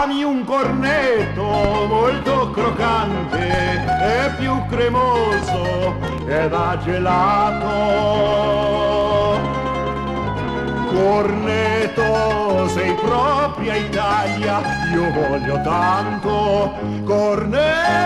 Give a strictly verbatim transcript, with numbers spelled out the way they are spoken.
Dammi un cornetto molto croccante e più cremoso e da gelato. Cornetto, sei propria Italia, io voglio tanto. Cornetto,